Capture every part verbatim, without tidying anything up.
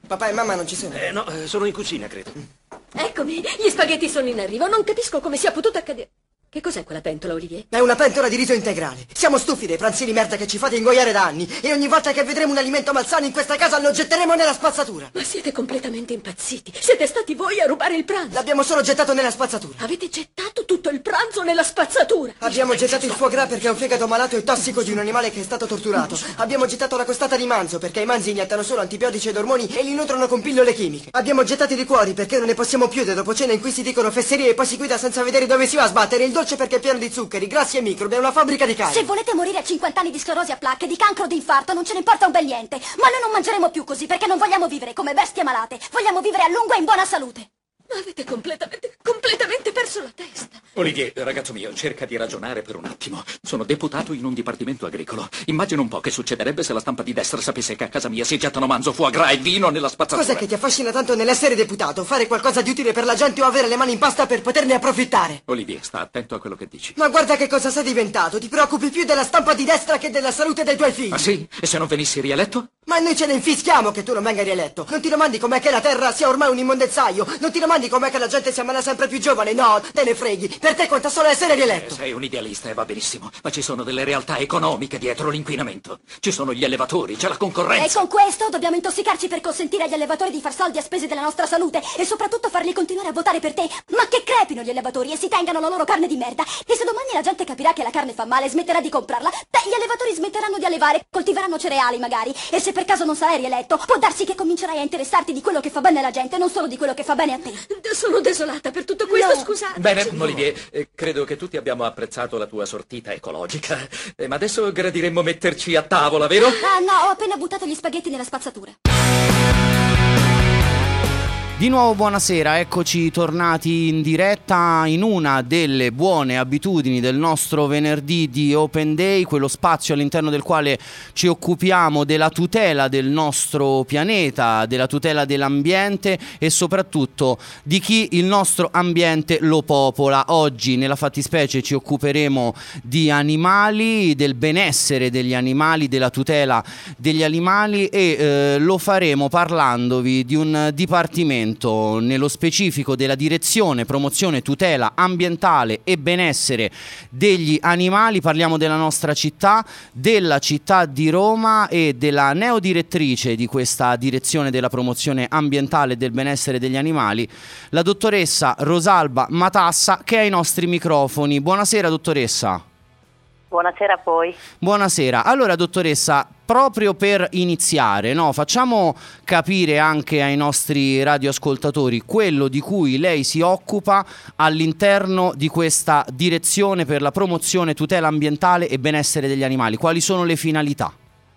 Papà e mamma non ci sono? Eh, no, eh, sono in cucina, credo. Eccomi, gli spaghetti sono in arrivo. Non capisco come sia potuto accadere. Che cos'è quella pentola, Olivier? È una pentola di riso integrale. Siamo stufi dei pranzi di merda che ci fate ingoiare da anni. E ogni volta che vedremo un alimento malsano in questa casa lo getteremo nella spazzatura. Ma siete completamente impazziti. Siete stati voi a rubare il pranzo. L'abbiamo solo gettato nella spazzatura. Avete gettato tutto il pranzo nella spazzatura. Abbiamo gettato il foie gras perché è un fegato malato e tossico di un animale che è stato torturato. Abbiamo gettato la costata di manzo perché i manzi iniettano solo antibiotici ed ormoni e li nutrono con pillole chimiche. Abbiamo gettato i liquori perché non ne possiamo più de dopo cena in cui si dicono fesserie e poi si guida senza vedere dove si va a sbattere. Il dolce perché è pieno di zuccheri, grassi e microbi, è una fabbrica di carne. Se volete morire a cinquanta anni di sclerosi a placche, di cancro o di infarto, non ce ne importa un bel niente. Ma noi non mangeremo più così perché non vogliamo vivere come bestie malate. Vogliamo vivere a lungo e in buona salute. Ma avete completamente, completamente perso la testa. Olivier, ragazzo mio, cerca di ragionare per un attimo. Sono deputato in un dipartimento agricolo. Immagina un po' che succederebbe se la stampa di destra sapesse che a casa mia si gettano manzo, foie gras e vino nella spazzatura. Cos'è che ti affascina tanto nell'essere deputato? Fare qualcosa di utile per la gente o avere le mani in pasta per poterne approfittare? Olivier, sta attento a quello che dici. Ma guarda che cosa sei diventato. Ti preoccupi più della stampa di destra che della salute dei tuoi figli. Ah sì? E se non venissi rieletto? Ma noi ce ne infischiamo che tu non venga rieletto. Non ti domandi com'è che la terra sia ormai un immondezzaio. Non ti domandi com'è che la gente sia male sempre più giovane. No, te ne freghi. Per te conta solo essere rieletto. Eh, sei un idealista e va benissimo, ma ci sono delle realtà economiche dietro l'inquinamento. Ci sono gli allevatori, c'è la concorrenza. E con questo dobbiamo intossicarci per consentire agli allevatori di far soldi a spese della nostra salute e soprattutto farli continuare a votare per te. Ma che crepino gli allevatori e si tengano la loro carne di merda. E se domani la gente capirà che la carne fa male e smetterà di comprarla, beh, gli allevatori smetteranno di allevare, coltiveranno cereali magari. E se per caso non sarai rieletto, può darsi che comincerai a interessarti di quello che fa bene alla gente, non solo di quello che fa bene a te. Sono desolata per tutto questo, No. scusate. Bene, Olivier, eh, credo che tutti abbiamo apprezzato la tua sortita ecologica. Eh, ma adesso gradiremmo metterci a tavola, vero? Ah no, ho appena buttato gli spaghetti nella spazzatura. Di nuovo buonasera, eccoci tornati in diretta in una delle buone abitudini del nostro venerdì di Open Day, quello spazio all'interno del quale ci occupiamo della tutela del nostro pianeta, della tutela dell'ambiente e soprattutto di chi il nostro ambiente lo popola. Oggi nella fattispecie ci occuperemo di animali, del benessere degli animali, della tutela degli animali e eh, lo faremo parlandovi di un dipartimento, nello specifico della direzione promozione tutela ambientale e benessere degli animali. Parliamo della nostra città, della città di Roma e della neodirettrice di questa direzione della promozione ambientale e del benessere degli animali, la dottoressa Rosalba Matassa, che è ai nostri microfoni. Buonasera dottoressa. Buonasera a voi. Buonasera. Allora dottoressa, proprio per iniziare, no, facciamo capire anche ai nostri radioascoltatori quello di cui lei si occupa all'interno di questa direzione per la promozione, tutela ambientale e benessere degli animali. Quali sono le finalità?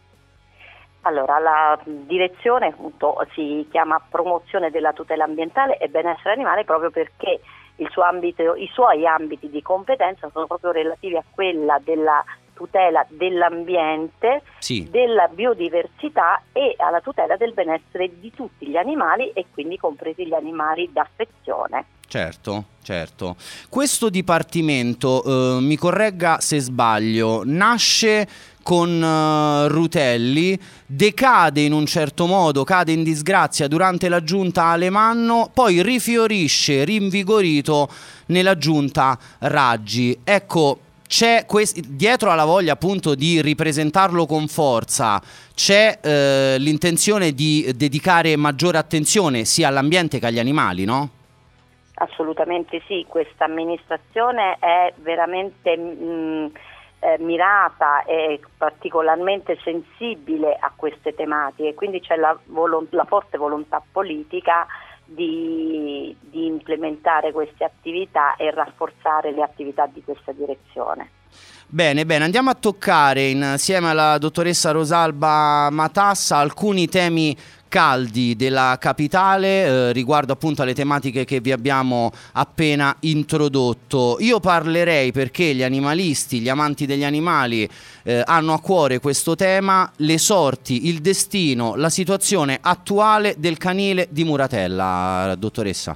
Allora, la direzione appunto si chiama promozione della tutela ambientale e benessere animale proprio perché il suo ambito, i suoi ambiti di competenza sono proprio relativi a quella della tutela dell'ambiente, sì, della biodiversità e alla tutela del benessere di tutti gli animali e quindi compresi gli animali d'affezione. Certo, certo. Questo dipartimento, eh, mi corregga se sbaglio, nasce con uh, Rutelli, decade in un certo modo, cade in disgrazia durante la giunta Alemanno, poi rifiorisce rinvigorito nella giunta Raggi. Ecco, c'è quest- dietro alla voglia appunto di ripresentarlo con forza, c'è eh, l'intenzione di dedicare maggiore attenzione sia all'ambiente che agli animali, no? Assolutamente sì, questa amministrazione è veramente mh, eh, mirata e particolarmente sensibile a queste tematiche e quindi c'è la, volo- la forte volontà politica di, di implementare queste attività e rafforzare le attività di questa direzione. Bene, bene, andiamo a toccare insieme alla dottoressa Rosalba Matassa alcuni temi caldi della capitale eh, riguardo appunto alle tematiche che vi abbiamo appena introdotto. Io parlerei, perché gli animalisti, gli amanti degli animali eh, hanno a cuore questo tema, le sorti, il destino, la situazione attuale del canile di Muratella, dottoressa.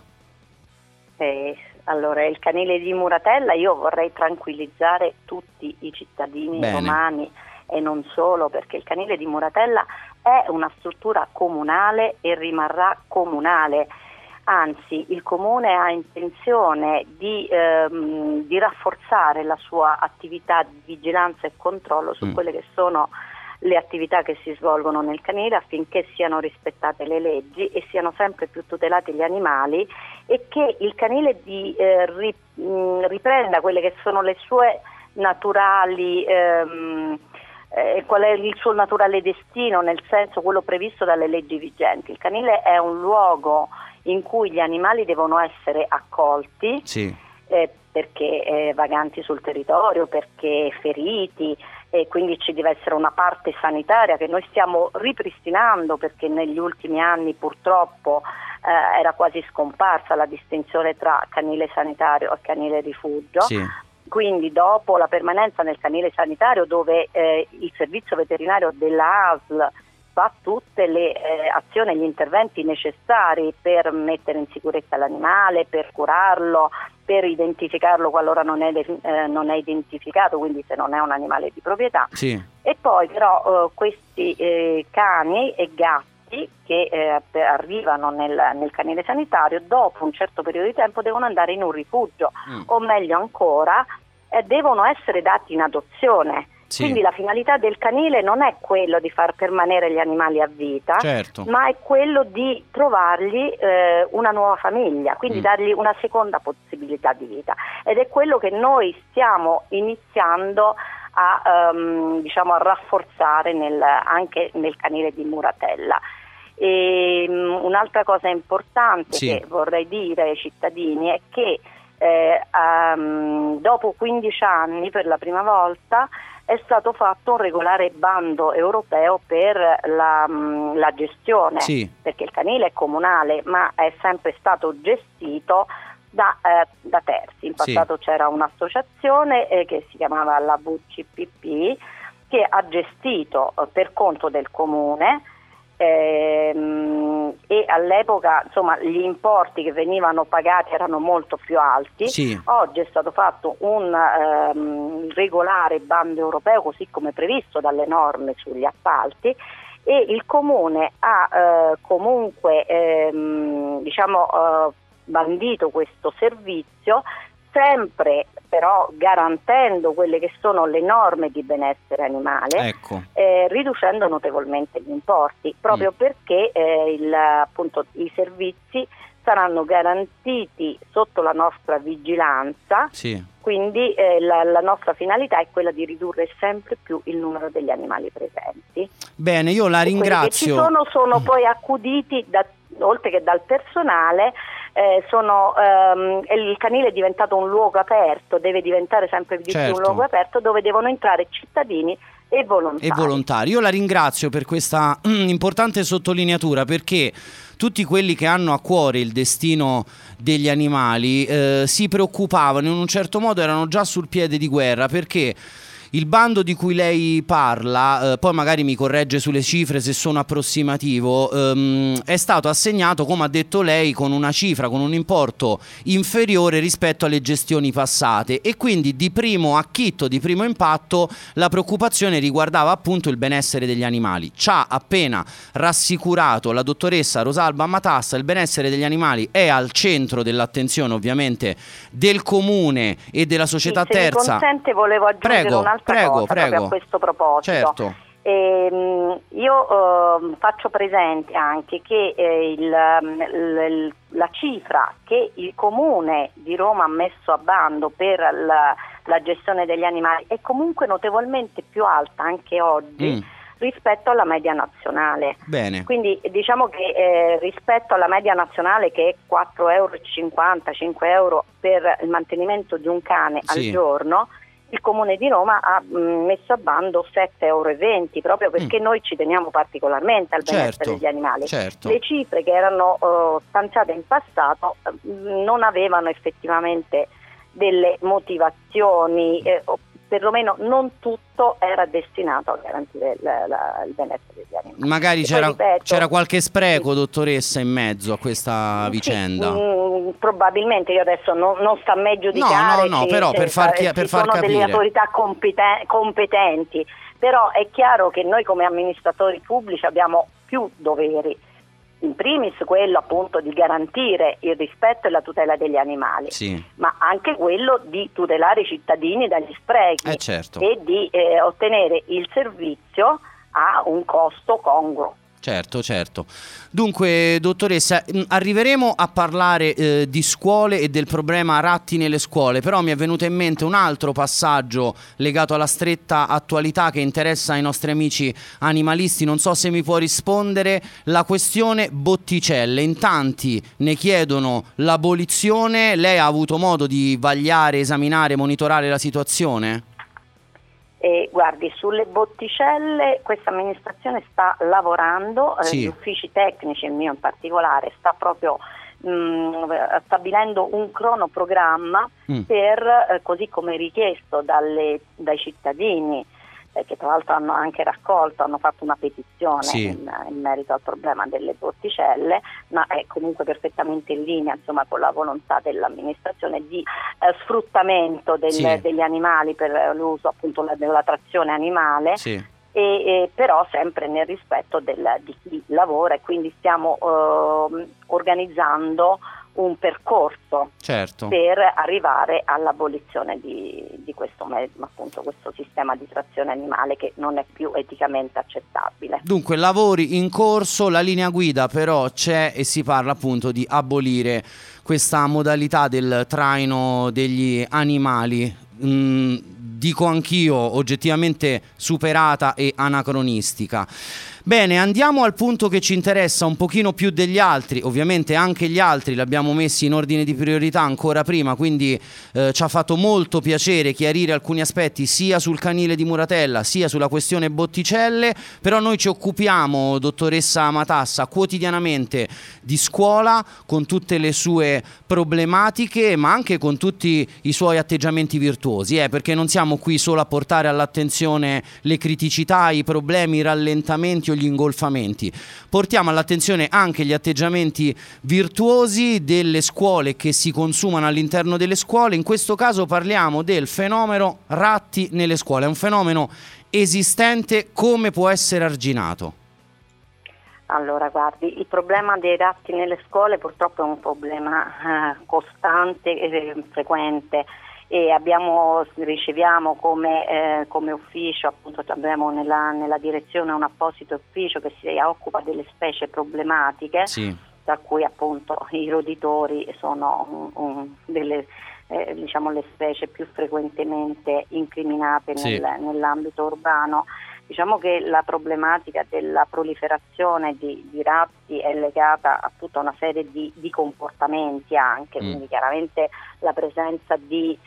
Eh, allora, il canile di Muratella, io vorrei tranquillizzare tutti i cittadini Bene. romani e non solo, perché il canile di Muratella è una struttura comunale e rimarrà comunale. Anzi, il Comune ha intenzione di, ehm, di rafforzare la sua attività di vigilanza e controllo su mm. quelle che sono le attività che si svolgono nel canile, affinché siano rispettate le leggi e siano sempre più tutelati gli animali, e che il canile di, eh, ri, mh, riprenda quelle che sono le sue naturali ehm, eh, qual è il suo naturale destino, nel senso quello previsto dalle leggi vigenti. Il canile è un luogo in cui gli animali devono essere accolti, sì. eh, perché eh, vaganti sul territorio, perché feriti, e quindi ci deve essere una parte sanitaria che noi stiamo ripristinando, perché negli ultimi anni purtroppo eh, era quasi scomparsa la distinzione tra canile sanitario e canile rifugio. Sì. Quindi dopo la permanenza nel canile sanitario, dove eh, il servizio veterinario della A S L fa tutte le eh, azioni e gli interventi necessari per mettere in sicurezza l'animale, per curarlo, per identificarlo qualora non è, eh, non è identificato, quindi se non è un animale di proprietà. Sì. E poi però eh, questi eh, cani e gatti che eh, arrivano nel, nel canile sanitario, dopo un certo periodo di tempo devono andare in un rifugio, mm. o meglio ancora eh, devono essere dati in adozione. Sì. Quindi la finalità del canile non è quello di far permanere gli animali a vita, certo. ma è quello di trovargli eh, una nuova famiglia, quindi mm. dargli una seconda possibilità di vita, ed è quello che noi stiamo iniziando a, um, diciamo, a rafforzare nel, anche nel canile di Muratella. E, um, un'altra cosa importante sì. che vorrei dire ai cittadini è che eh, um, dopo quindici anni, per la prima volta, è stato fatto un regolare bando europeo per la, la gestione, sì. perché il canile è comunale, ma è sempre stato gestito da, eh, da terzi. In passato sì. c'era un'associazione eh, che si chiamava la V C P P, che ha gestito eh, per conto del comune, Ehm, e all'epoca insomma gli importi che venivano pagati erano molto più alti. Sì. Oggi è stato fatto un ehm, regolare bando europeo, così come previsto dalle norme sugli appalti, e il comune ha eh, comunque ehm, diciamo eh, bandito questo servizio, sempre però garantendo quelle che sono le norme di benessere animale, ecco. eh, riducendo notevolmente gli importi, proprio mm. perché eh, il, appunto, i servizi saranno garantiti sotto la nostra vigilanza, sì. quindi eh, la, la nostra finalità è quella di ridurre sempre più il numero degli animali presenti. Bene, io la e ringrazio. Quelli che ci sono sono mm. poi accuditi da, oltre che dal personale. Eh, sono, ehm, il canile è diventato un luogo aperto, deve diventare sempre di certo. più un luogo aperto dove devono entrare cittadini e volontari. E volontari. Io la ringrazio per questa mm, importante sottolineatura, perché tutti quelli che hanno a cuore il destino degli animali eh, si preoccupavano, in un certo modo erano già sul piede di guerra, perché il bando di cui lei parla, eh, poi magari mi corregge sulle cifre se sono approssimativo, ehm, è stato assegnato, come ha detto lei, con una cifra, con un importo inferiore rispetto alle gestioni passate, e quindi di primo acchitto, di primo impatto, la preoccupazione riguardava appunto il benessere degli animali. Ci ha appena rassicurato la dottoressa Rosalba Matassa: il benessere degli animali è al centro dell'attenzione ovviamente del comune e della società sì, se terza. Mi consente, volevo aggiungere prego, un'altra prego, cosa prego. proprio a questo proposito. Certo. E, io eh, faccio presente anche che eh, il, l, la cifra che il Comune di Roma ha messo a bando per la, la gestione degli animali è comunque notevolmente più alta anche oggi mm. rispetto alla media nazionale. Bene. Quindi diciamo che eh, rispetto alla media nazionale, che è quattro virgola cinquanta euro, cinque euro per il mantenimento di un cane sì. al giorno, il Comune di Roma ha mh, messo a bando sette virgola venti euro, proprio perché mm. noi ci teniamo particolarmente al benessere certo, degli animali. Certo. Le cifre che erano uh, stanziate in passato mh, non avevano effettivamente delle motivazioni, eh, o perlomeno non tutto era destinato a garantire la, la, il benessere degli animali. Magari c'era, ripeto, c'era qualche spreco, sì. dottoressa, in mezzo a questa sì, vicenda. Mh, probabilmente, io adesso non, non sta a me giudicare. No, no, no, ci, però per far, chi- ci per far sono capire. delle autorità competen- competenti. però è chiaro che noi come amministratori pubblici abbiamo più doveri. In primis quello appunto di garantire il rispetto e la tutela degli animali, sì. ma anche quello di tutelare i cittadini dagli sprechi, eh certo. e di eh, ottenere il servizio a un costo congruo. Certo, certo. Dunque, dottoressa, arriveremo a parlare eh, di scuole e del problema ratti nelle scuole, però mi è venuto in mente un altro passaggio legato alla stretta attualità che interessa i nostri amici animalisti. Non so se mi può rispondere, la questione botticelle. In tanti ne chiedono l'abolizione. Lei ha avuto modo di vagliare, esaminare, monitorare la situazione? Eh, guardi, sulle botticelle questa amministrazione sta lavorando, eh, sì. gli uffici tecnici, il mio in particolare, sta proprio mh, stabilendo un cronoprogramma mm. per, eh, così come richiesto dalle, dai cittadini, eh, che tra l'altro hanno anche raccolto, hanno fatto una petizione sì. in, in merito al problema delle botticelle, ma è comunque perfettamente in linea, insomma, con la volontà dell'amministrazione di eh, sfruttamento del, sì. degli animali per l'uso appunto la, della trazione animale, sì. e, e però sempre nel rispetto del, di chi lavora, e quindi stiamo eh, organizzando un percorso certo. per arrivare all'abolizione di, di questo, appunto, questo sistema di trazione animale che non è più eticamente accettabile. Dunque, lavori in corso, la linea guida però c'è e si parla appunto di abolire questa modalità del traino degli animali. Mm, dico anch'io, oggettivamente superata e anacronistica. Bene, andiamo al punto che ci interessa un pochino più degli altri. Ovviamente anche gli altri li abbiamo messi in ordine di priorità ancora prima, quindi eh, ci ha fatto molto piacere chiarire alcuni aspetti sia sul canile di Muratella sia sulla questione botticelle, però noi ci occupiamo, dottoressa Matassa, quotidianamente di scuola con tutte le sue problematiche, ma anche con tutti i suoi atteggiamenti virtuosi, eh, perché non siamo qui solo a portare all'attenzione le criticità, i problemi, i rallentamenti o gli ingolfamenti. Portiamo all'attenzione anche gli atteggiamenti virtuosi delle scuole che si consumano all'interno delle scuole. In questo caso parliamo del fenomeno ratti nelle scuole. È un fenomeno esistente, come può essere arginato? Allora, guardi, il problema dei ratti nelle scuole purtroppo è un problema eh, costante e frequente, e abbiamo, riceviamo come, eh, come ufficio, appunto abbiamo nella, nella direzione un apposito ufficio che si occupa delle specie problematiche, sì. tra cui appunto i roditori sono un, un, delle eh, diciamo le specie più frequentemente incriminate sì. nel, nell'ambito urbano. Diciamo che la problematica della proliferazione di, di ratti è legata a tutta una serie di, di comportamenti anche, mm. quindi chiaramente la presenza di,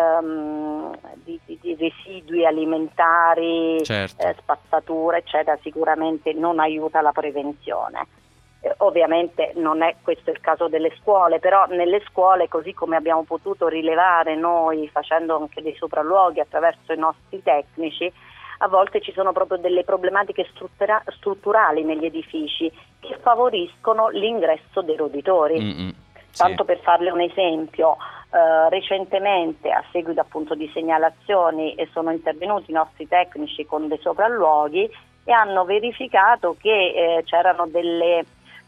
um, di, di, di residui alimentari, certo. eh, spazzature, eccetera, sicuramente non aiuta la prevenzione. Eh, ovviamente non è questo il caso delle scuole, però nelle scuole, così come abbiamo potuto rilevare noi facendo anche dei sopralluoghi attraverso i nostri tecnici, a volte ci sono proprio delle problematiche struttura- strutturali negli edifici che favoriscono l'ingresso dei roditori. Mm-hmm. Tanto sì. per farle un esempio, eh, recentemente a seguito appunto di segnalazioni eh, sono intervenuti i nostri tecnici con dei sopralluoghi e hanno verificato che eh, c'erano delle,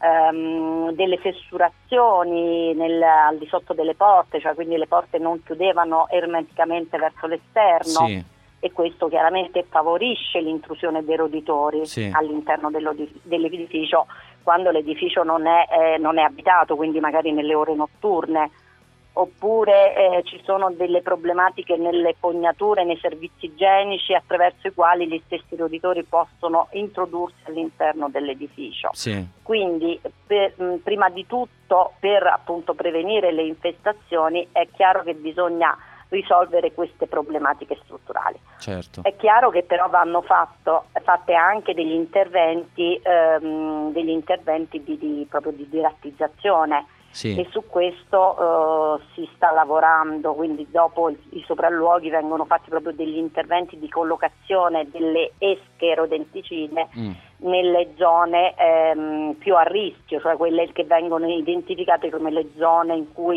ehm, delle fessurazioni nel, al di sotto delle porte, cioè quindi le porte non chiudevano ermeticamente verso l'esterno. Sì. E questo chiaramente favorisce l'intrusione dei roditori sì. all'interno dell'edificio quando l'edificio non è, eh, non è abitato, quindi magari nelle ore notturne, oppure eh, ci sono delle problematiche nelle fognature, nei servizi igienici attraverso i quali gli stessi roditori possono introdursi all'interno dell'edificio. Sì. Quindi per, mh, prima di tutto per appunto prevenire le infestazioni è chiaro che bisogna risolvere queste problematiche strutturali. Certo. È chiaro che però vanno fatto, fatte anche degli interventi, ehm, degli interventi di, di, proprio di dirattizzazione sì. e su questo eh, si sta lavorando, quindi dopo i, i sopralluoghi vengono fatti proprio degli interventi di collocazione delle esche rodenticide mm. nelle zone ehm, più a rischio, cioè quelle che vengono identificate come le zone in cui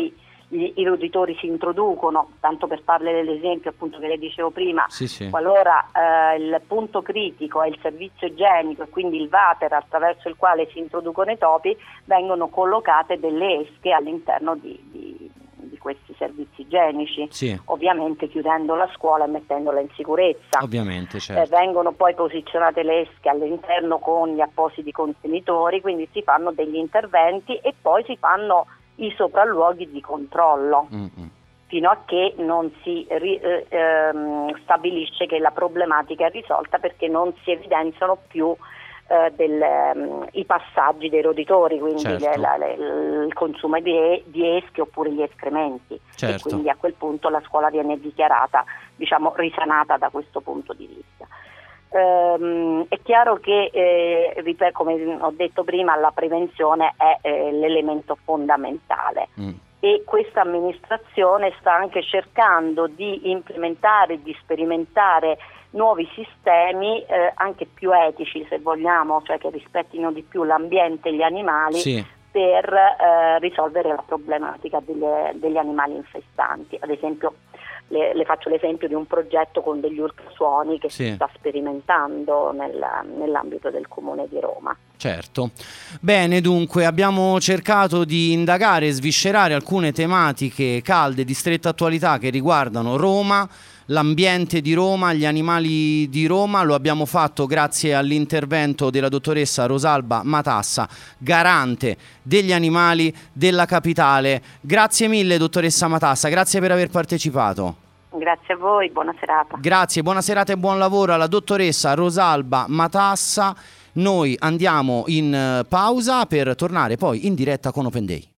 i, i roditori si introducono, tanto per farle dell'esempio appunto che le dicevo prima, sì, sì. qualora eh, il punto critico è il servizio igienico e quindi il water attraverso il quale si introducono i topi, vengono collocate delle esche all'interno di, di, di questi servizi igienici, sì. ovviamente chiudendo la scuola e mettendola in sicurezza. Ovviamente, certo. Eh, vengono poi posizionate le esche all'interno con gli appositi contenitori, quindi si fanno degli interventi e poi si fanno i sopralluoghi di controllo, mm-hmm. fino a che non si ri, eh, ehm, stabilisce che la problematica è risolta, perché non si evidenziano più eh, del, um, i passaggi dei roditori, quindi certo. le, la, le, il consumo di, di esche oppure gli escrementi, certo. e quindi a quel punto la scuola viene dichiarata, diciamo, risanata da questo punto di vista. Um, è chiaro che, eh, ripeto, come ho detto prima, la prevenzione è eh, l'elemento fondamentale, mm. e questa amministrazione sta anche cercando di implementare, di sperimentare nuovi sistemi eh, anche più etici, se vogliamo, cioè che rispettino di più l'ambiente e gli animali, sì. per eh, risolvere la problematica delle, degli animali infestanti. Ad esempio, Le, le faccio l'esempio di un progetto con degli ultrasuoni che sì. si sta sperimentando nel, nell'ambito del Comune di Roma. Certo. Bene, dunque abbiamo cercato di indagare e sviscerare alcune tematiche calde di stretta attualità che riguardano Roma, l'ambiente di Roma, gli animali di Roma. Lo abbiamo fatto grazie all'intervento della dottoressa Rosalba Matassa, garante degli animali della capitale. Grazie mille, dottoressa Matassa, grazie per aver partecipato. Grazie a voi, buona serata. Grazie, buona serata e buon lavoro alla dottoressa Rosalba Matassa. Noi andiamo in pausa per tornare poi in diretta con Open Day.